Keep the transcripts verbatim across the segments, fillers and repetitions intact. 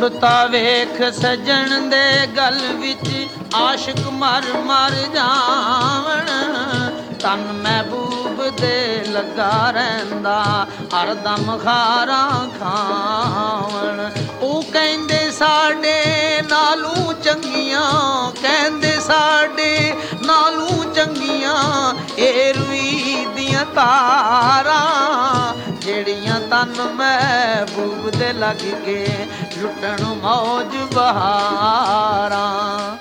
ਮੁੜਤਾ ਵੇਖ ਸੱਜਣ ਦੇ ਗਲ ਵਿੱਚ ਆਸ਼ਿਕ ਮਰ ਮਰ ਜਾਵਣ। ਤਨ ਮਹਿਬੂਬ ਦੇ ਲੱਗਾ ਰਹਿੰਦਾ ਹਰਦਮ ਖਾਰਾਂ ਖਾਵਣ। ਉਹ ਕਹਿੰਦੇ ਸਾਡੇ ਨਾਲੋਂ ਚੰਗੀਆਂ, ਕਹਿੰਦੇ ਸਾਡੇ ਨਾਲੋਂ ਚੰਗੀਆਂ ਇਹ ਰੂਈ ਦੀਆਂ ਤਾਰਾਂ ਜਿਹੜੀਆਂ ਤਨ ਮਹਿਬੂਬ ਦੇ ਲੱਗ ਕੇ ਲੁੱਟਣ ਮੌਜ ਬਹਾਰਾਂ।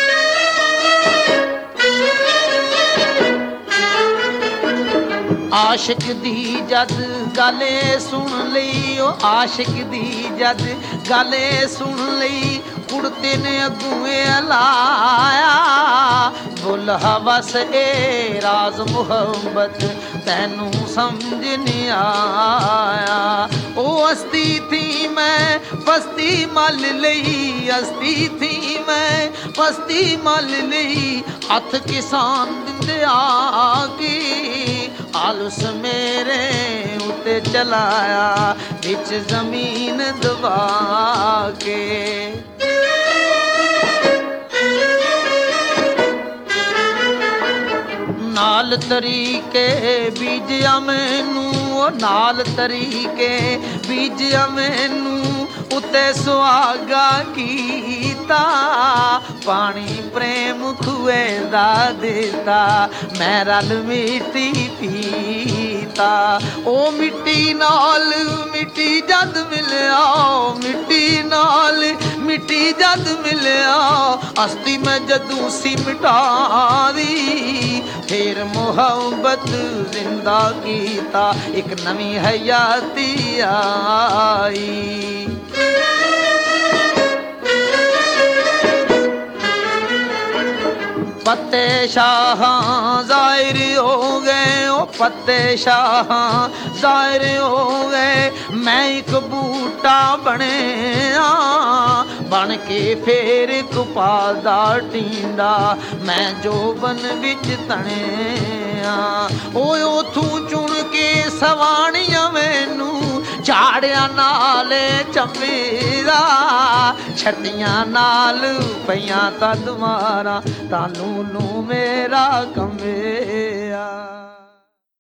ਆਸ਼ਿਕ ਦੀ ਜਦ ਗਾਲੇ ਸੁਣ ਲਈ, ਉਹ ਆਸ਼ਿਕ ਦੀ ਜਦ ਗਾਲੇ ਸੁਣ ਲਈ ਕੁੜਤੇ ਨੇ ਅੱਗੂਏ ਲਾਇਆ। ਬੁੱਲ ਹਵਸ ਏ ਰਾਜ਼ ਮੁਹੱਬਤ ਤੈਨੂੰ ਸਮਝ ਨਹੀਂ ਆਇਆ। ਉਹ ਹਸਤੀ ਥੀ ਮੈਂ ਪਸਤੀ ਮਲ ਲਈ, ਹਸਤੀ ਥੀ ਮੈਂ ਪਸਤੀ ਮਲ ਲਈ। ਹੱਥ ਕਿਸਾਨ ਦਿੰਦੇ ਆ ਕੀ ਆਲਸ ਮੇਰੇ ਉੱਤੇ ਚਲਾਇਆ ਵਿੱਚ ਜ਼ਮੀਨ ਦਬਾ ਕੇ। ਨਾਲ ਤਰੀਕੇ ਬੀਜਿਆ ਮੈਨੂੰ, ਉਹ ਨਾਲ ਤਰੀਕੇ ਬੀਜਿਆ ਮੈਨੂੰ ਉੱਤੇ ਸੁਹਾਗਾ ਕੀਤਾ। ਪਾਣੀ ਪ੍ਰੇਮ ਖੂਏ ਦਾ ਦਿੱਤਾ ਮੈਂ ਰਲ ਮਿੱਟੀ ਪੀਤਾ। ਉਹ ਮਿੱਟੀ ਨਾਲ ਮਿੱਟੀ ਜਦ ਮਿਲਿਆ, ਮਿੱਟੀ ਨਾਲ ਮਿੱਟੀ ਜਦ ਮਿਲਿਆ। ਹਸਤੀ ਮੈਂ ਜਦੋਂ ਸੀ ਮਿਟਾ ਦੀ ਫੇਰ ਮੁਹੱਬਤ ਜ਼ਿੰਦਾ ਕੀਤਾ ਇੱਕ ਨਵੀਂ ਹਯਾਤੀ ਆਈ। पत्ते शाह ज़ाहिर हो गए, ओ पत्ते शाह ज़ाहिर हो गए। मैं एक बूटा बने बन के फेर कपादा टींडा मैं जोबन विच तने। ओ उथू चुन के सवाणियां मैनू झाड़िया नाल चमेरा छत्तियां नाल पईयां तद मारा तानू नू मेरा कमे।